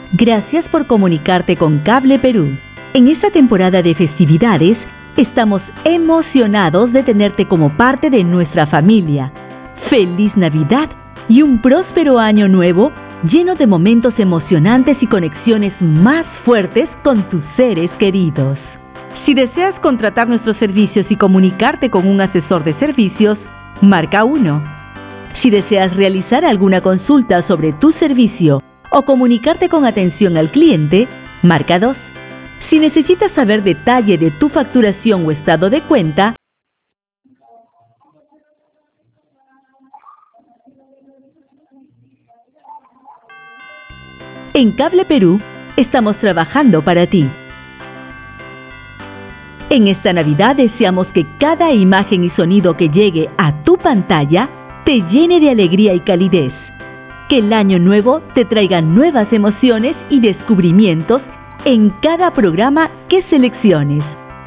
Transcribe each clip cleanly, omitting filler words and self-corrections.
Gracias por comunicarte con Cable Perú. En esta temporada de festividades, estamos emocionados de tenerte como parte de nuestra familia. ¡Feliz Navidad y un próspero año nuevo lleno de momentos emocionantes y conexiones más fuertes con tus seres queridos! Si deseas contratar nuestros servicios y comunicarte con un asesor de servicios, marca 1. Si deseas realizar alguna consulta sobre tu servicio o comunicarte con atención al cliente, marca 2. Si necesitas saber detalle de tu facturación o estado de cuenta, en Cable Perú estamos trabajando para ti. En esta Navidad deseamos que cada imagen y sonido que llegue a tu pantalla te llene de alegría y calidez. Que el año nuevo te traiga nuevas emociones y descubrimientos en cada programa que selecciones.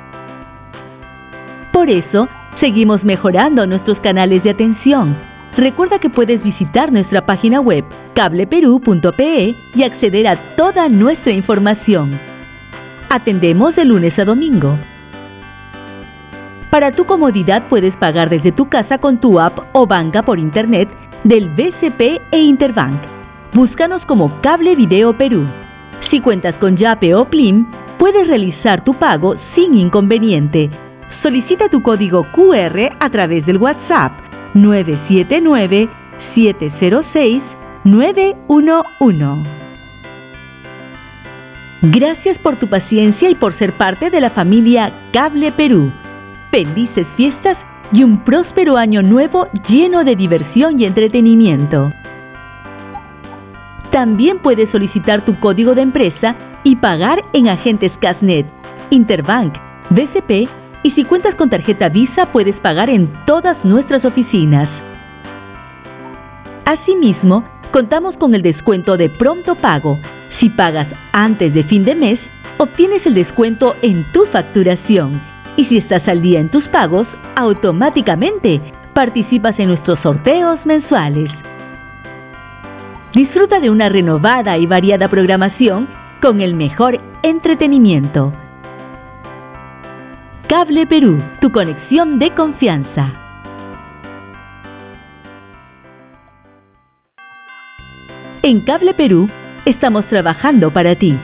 Por eso, seguimos mejorando nuestros canales de atención. Recuerda que puedes visitar nuestra página web cableperú.pe y acceder a toda nuestra información. Atendemos de lunes a domingo. Para tu comodidad puedes pagar desde tu casa con tu app o banca por internet del BCP e Interbank. Búscanos como Cable Video Perú. Si cuentas con Yape o Plim, puedes realizar tu pago sin inconveniente. Solicita tu código QR a través del WhatsApp 979-706-911. Gracias por tu paciencia y por ser parte de la familia Cable Perú. Felices fiestas y un próspero año nuevo lleno de diversión y entretenimiento. También puedes solicitar tu código de empresa y pagar en agentes Casnet, Interbank, BCP y si cuentas con tarjeta Visa puedes pagar en todas nuestras oficinas. Asimismo, contamos con el descuento de pronto pago. Si pagas antes de fin de mes, obtienes el descuento en tu facturación. Y si estás al día en tus pagos, automáticamente participas en nuestros sorteos mensuales. Disfruta de una renovada y variada programación con el mejor entretenimiento. Cable Perú, tu conexión de confianza. En Cable Perú estamos trabajando para ti.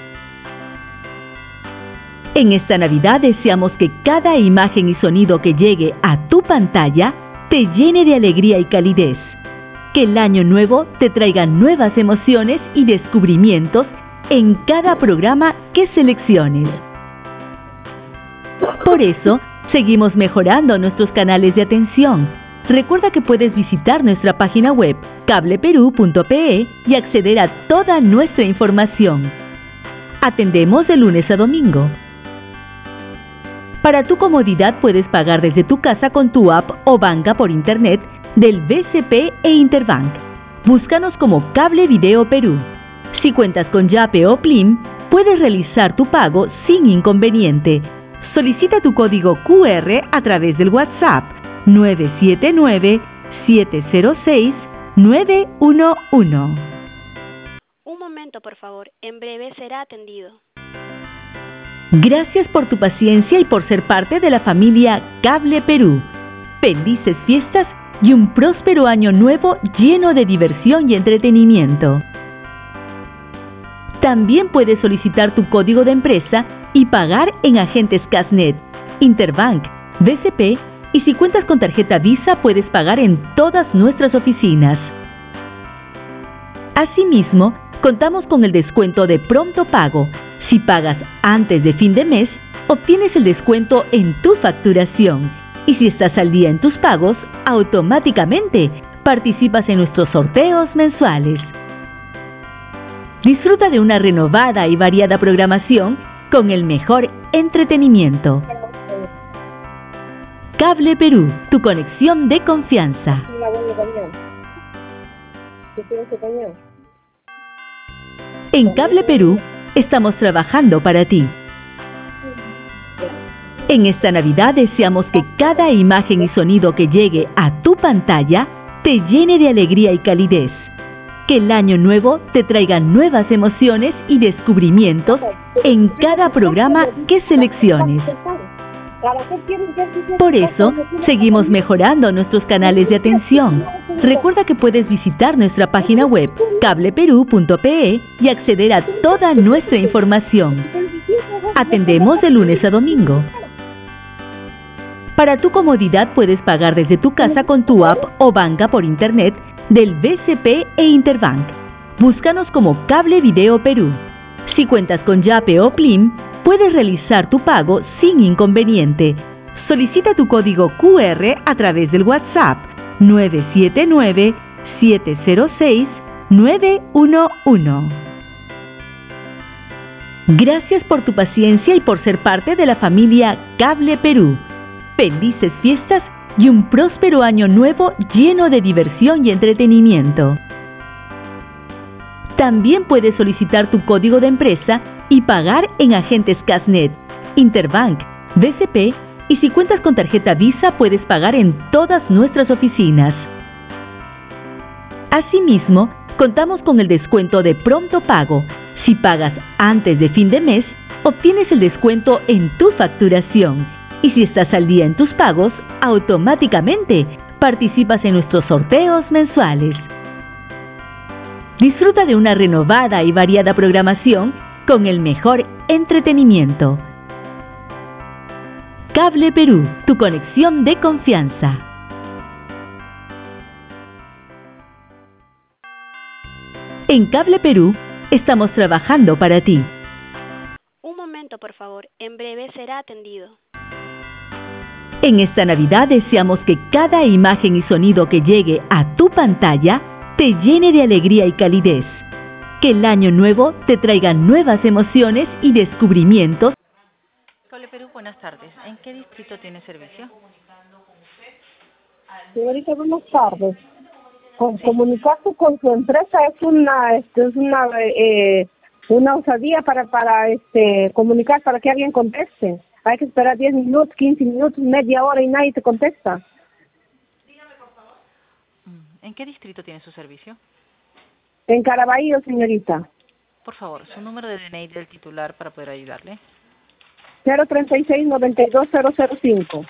En esta Navidad deseamos que cada imagen y sonido que llegue a tu pantalla te llene de alegría y calidez. Que el año nuevo te traiga nuevas emociones y descubrimientos en cada programa que selecciones. Por eso, seguimos mejorando nuestros canales de atención. Recuerda que puedes visitar nuestra página web cableperú.pe y acceder a toda nuestra información. Atendemos de lunes a domingo. Para tu comodidad puedes pagar desde tu casa con tu app o banca por internet del BCP e Interbank. Búscanos como Cable Video Perú. Si cuentas con Yape o Plim, puedes realizar tu pago sin inconveniente. Solicita tu código QR a través del WhatsApp 979-706-911. Un momento, por favor. En breve será atendido. Gracias por tu paciencia y por ser parte de la familia Cable Perú. Felices fiestas y un próspero año nuevo lleno de diversión y entretenimiento. También puedes solicitar tu código de empresa y pagar en agentes Casnet, Interbank, BCP y si cuentas con tarjeta Visa puedes pagar en todas nuestras oficinas. Asimismo, contamos con el descuento de pronto pago. Si pagas antes de fin de mes, obtienes el descuento en tu facturación. Y si estás al día en tus pagos, automáticamente participas en nuestros sorteos mensuales. Disfruta de una renovada y variada programación con el mejor entretenimiento. Cable Perú, tu conexión de confianza. En Cable Perú estamos trabajando para ti. En esta Navidad deseamos que cada imagen y sonido que llegue a tu pantalla te llene de alegría y calidez. Que el año nuevo te traiga nuevas emociones y descubrimientos en cada programa que selecciones. Por eso, seguimos mejorando nuestros canales de atención. Recuerda que puedes visitar nuestra página web cableperú.pe y acceder a toda nuestra información. Atendemos de lunes a domingo. Para tu comodidad puedes pagar desde tu casa con tu app o banca por internet del BCP e Interbank. Búscanos como Cable Video Perú. Si cuentas con Yape o Plim, puedes realizar tu pago sin inconveniente. Solicita tu código QR a través del WhatsApp 979-706-911. Gracias por tu paciencia y por ser parte de la familia Cable Perú. Felices fiestas y un próspero año nuevo lleno de diversión y entretenimiento. También puedes solicitar tu código de empresa y pagar en agentes Casnet, Interbank, BCP y si cuentas con tarjeta Visa puedes pagar en todas nuestras oficinas. Asimismo, contamos con el descuento de pronto pago. Si pagas antes de fin de mes, obtienes el descuento en tu facturación. Y si estás al día en tus pagos, automáticamente participas en nuestros sorteos mensuales. Disfruta de una renovada y variada programación con el mejor entretenimiento. Cable Perú, tu conexión de confianza. En Cable Perú, estamos trabajando para ti. Un momento, por favor. En breve será atendido. En esta Navidad deseamos que cada imagen y sonido que llegue a tu pantalla te llene de alegría y calidez. Que el año nuevo te traiga nuevas emociones y descubrimientos. Cable Perú, buenas tardes. ¿En qué distrito tiene servicio? Señorita, buenas tardes. Comunicarse con su empresa es una osadía para comunicar para que alguien conteste. Hay que esperar 10 minutos, 15 minutos, media hora y nadie te contesta. ¿En qué distrito tiene su servicio? En Caraballo, señorita. Por favor, su número de DNI del titular para poder ayudarle. 036-92005.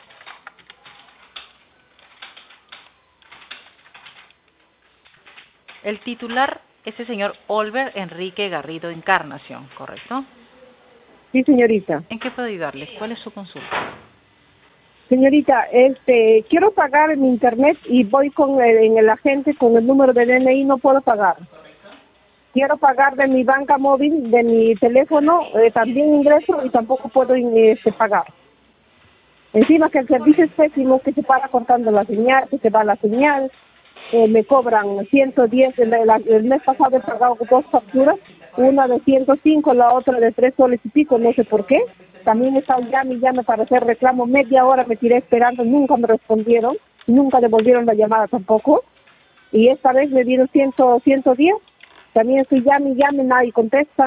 El titular es el señor Olver Enrique Garrido Encarnación, ¿correcto? Sí, señorita. ¿En qué puedo ayudarle? ¿Cuál es su consulta? Señorita, quiero pagar mi internet y voy en el agente con el número de DNI, no puedo pagar. Quiero pagar de mi banca móvil, de mi teléfono, también ingreso y tampoco puedo pagar. Encima que el servicio es pésimo, que se para cortando la señal, que se va la señal, me cobran 110, el mes pasado he pagado 2 facturas, una de 105, la otra de 3 soles y pico, no sé por qué. También he estado llame para hacer reclamo, media hora me tiré esperando, nunca me respondieron, nunca devolvieron la llamada tampoco. Y esta vez me dieron 110, también estoy llame, nadie contesta.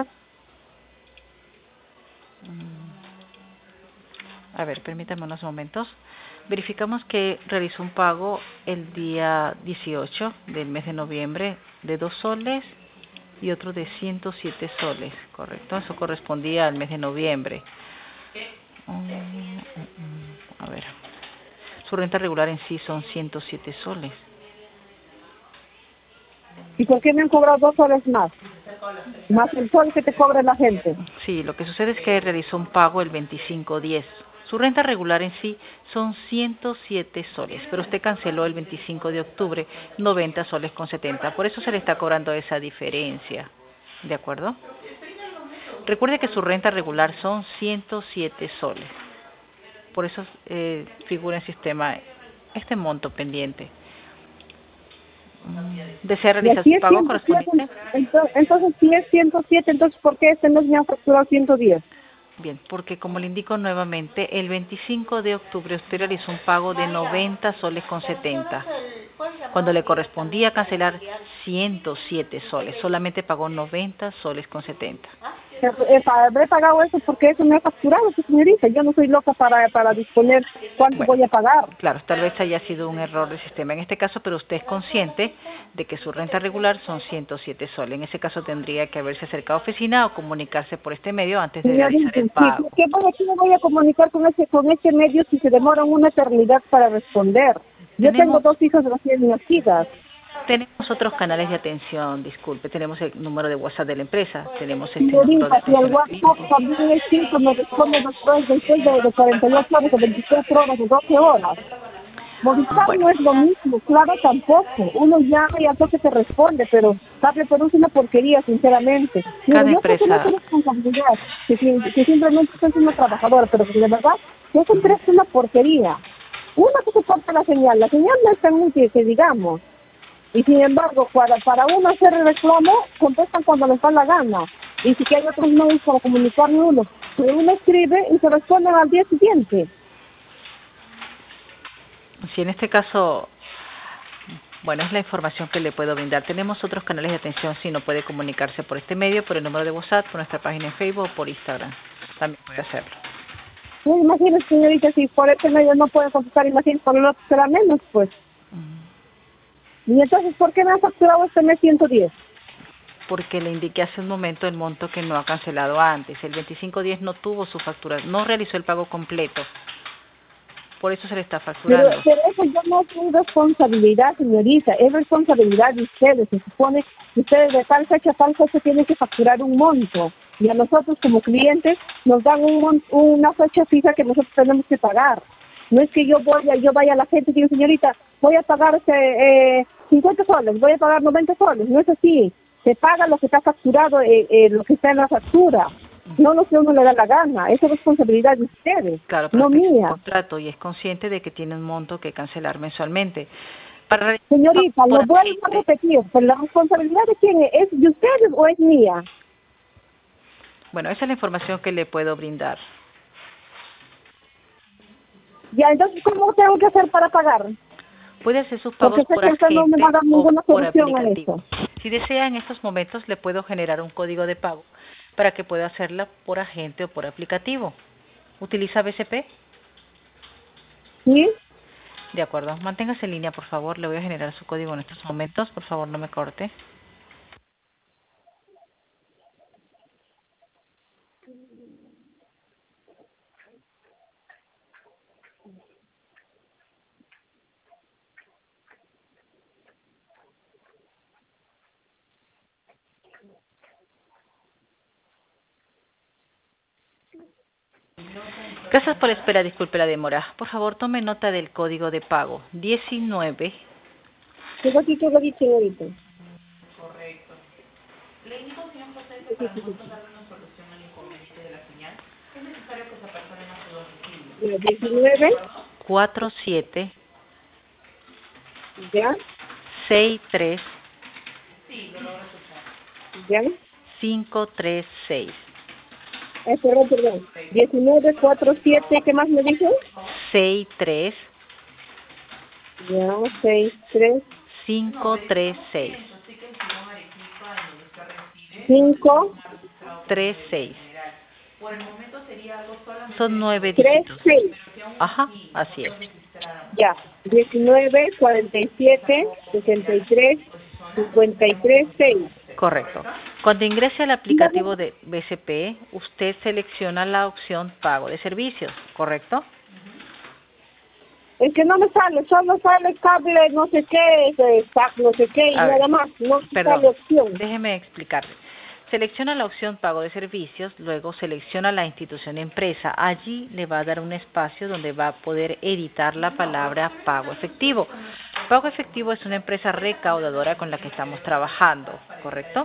A ver, permítame unos momentos. Verificamos que realizó un pago el día 18 del mes de noviembre de 2 soles y otro de 107 soles, ¿correcto? Eso correspondía al mes de noviembre. A ver, su renta regular en sí son 107 soles. ¿Y por qué me han cobrado 2 soles más? Más el sol que te cobra la gente. Sí, lo que sucede es que realizó un pago el 25/10. Su renta regular en sí son 107 soles, pero usted canceló el 25 de octubre 90 soles con 70. Por eso se le está cobrando esa diferencia. ¿De acuerdo? Recuerde que su renta regular son 107 soles. Por eso figura en el sistema este monto pendiente. ¿Desea realizar su pago correspondiente? Entonces, si es 107, entonces ¿por qué este mes me han facturado 110? Bien, porque como le indico nuevamente, el 25 de octubre usted realizó un pago de 90 soles con 70. Cuando le correspondía cancelar 107 soles, solamente pagó 90 soles con 70. Habré pagado eso porque eso me ha facturado, pues, señorita. Yo no soy loca para disponer cuánto Bueno, voy a pagar. claro, tal vez haya sido un error del sistema en este caso, pero usted es consciente de que su renta regular son 107 soles. En ese caso tendría que haberse acercado a oficina o comunicarse por este medio antes de realizar Señorita, el sí, pago. ¿qué me voy a comunicar con ese medio si se demoran una eternidad para responder? Yo tengo Tenemos 2 hijos recién nacidas. Tenemos otros canales de atención, disculpe, tenemos el número de WhatsApp de la empresa, tenemos este número de Señorita, si el atención al WhatsApp cliente. también es 5, me responde después de 48 horas, de 24 horas, de 12 horas. Movistar Bueno, no es lo mismo, claro tampoco. Uno llama y al toque te responde, pero Cable Perú es una porquería, sinceramente. Mire, cada yo sé que no es empresa, su responsabilidad, que simplemente usted es una trabajadora, pero de verdad, yo siempre es una porquería. Uno que se corta la señal no es tan útil que digamos. Y sin embargo, para uno hacer el reclamo, contestan cuando les da la gana. Y si que hay otros medios para comunicarme uno. Pero uno escribe y se responden al día siguiente. si en este caso, bueno, es la información que le puedo brindar. Tenemos otros canales de atención si no puede comunicarse por este medio, por el número de WhatsApp, por nuestra página en Facebook o por Instagram. También puede hacerlo. No, imagínese, señorita, si por este medio no puede contestar, imagínese por el otro será menos, pues. Y entonces, ¿por qué me han facturado este mes 110? Porque le indiqué hace un momento el monto que no ha cancelado antes. El 2510 no tuvo su factura, no realizó el pago completo. Por eso se le está Pero facturando. eso ya no es mi responsabilidad, señorita, es responsabilidad de ustedes. Se supone que ustedes de tal fecha a tal fecha tienen que facturar un monto. Y a nosotros como clientes nos dan una fecha fija que nosotros tenemos que pagar. No es que yo vaya a la gente y digo, señorita, voy a pagar 50 soles, voy a pagar 90 soles. No es así. Se paga lo que está facturado, lo que está en la factura. No lo que uno le da la gana. Esa es responsabilidad de ustedes, Claro, pero no usted tiene un mía. contrato y es consciente de que tiene un monto que cancelar mensualmente. Para realizar Señorita, por lo vuelvo a agente, repetir, pero la responsabilidad de quién es de ustedes o es mía. bueno, esa es la información que le puedo brindar. Ya, entonces, ¿cómo tengo que hacer para pagar? Puede hacer sus Porque pagos sé por que usted no me va a agente dar o ninguna por solución a aplicativo. esto. Si desea, en estos momentos le puedo generar un código de pago para que pueda hacerla por agente o por aplicativo. ¿Utiliza BCP? ¿Sí? De acuerdo. Manténgase en línea, por favor. Le voy a generar su código en estos momentos. Por favor, no me corte. Gracias por la espera. Disculpe la demora. Por favor, tome nota del código de pago. 19. Tengo aquí, señorita. Le indico, señor José, que para nosotros darle una solución al inconveniente de la señal, es necesario que esa persona no se domicilio. 19, 47 ya, 63 ya. 536 Perdón. 19, 4, 7, ¿qué más me dijo? 63 Ya, 6, 3, 536 5, 36. Son 9 3, dígitos. 6. Ajá, así es. Ya, 19, 47, 63, 53, 6. Correcto. Cuando ingrese al aplicativo de BCP, usted selecciona la opción pago de servicios, ¿correcto? Es que no me sale, solo sale cable, no sé qué, no sé qué, y A ver, nada más, no perdón, sale opción. déjeme explicarle. Selecciona la opción pago de servicios, luego selecciona la institución empresa. Allí le va a dar un espacio donde va a poder editar la palabra pago efectivo. Pago efectivo es una empresa recaudadora con la que estamos trabajando, ¿correcto?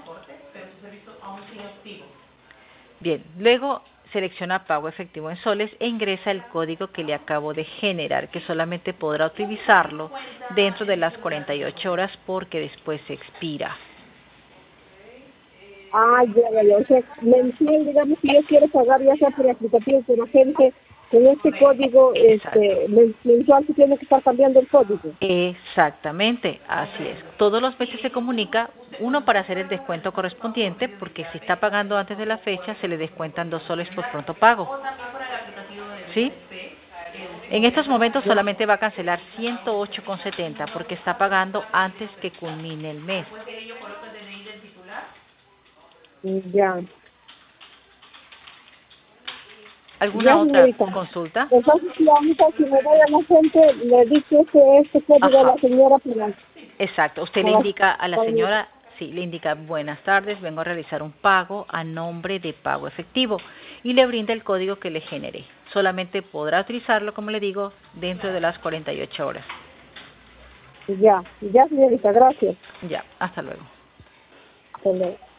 Bien, luego selecciona pago efectivo en soles e ingresa el código que le acabo de generar, que solamente podrá utilizarlo dentro de las 48 horas porque después se expira. Ah, ya, o sea, mensual, digamos, si yo quiero pagar ya sea por aplicativo, por agente, con este código, Exacto. mensual se tiene que estar cambiando el código. Exactamente, así es. Todos los meses se comunica Uno, para hacer el descuento correspondiente, porque si está pagando antes de la fecha, se le descuentan 2 soles por pronto pago. ¿Sí? En estos momentos solamente va a cancelar 108,70 porque está pagando antes que culmine el mes. Ya. ¿Alguna Ya, otra señorita. consulta? Entonces, la única, si me voy a la gente, le dice que este código de la señora para... Exacto. Usted le indica a la señora, sí, le indica buenas tardes, vengo a realizar un pago a nombre de pago efectivo y le brinda el código que le generé. Solamente podrá utilizarlo, como le digo, dentro de las 48 horas. Ya, señorita, gracias. Ya, hasta luego. Hasta luego.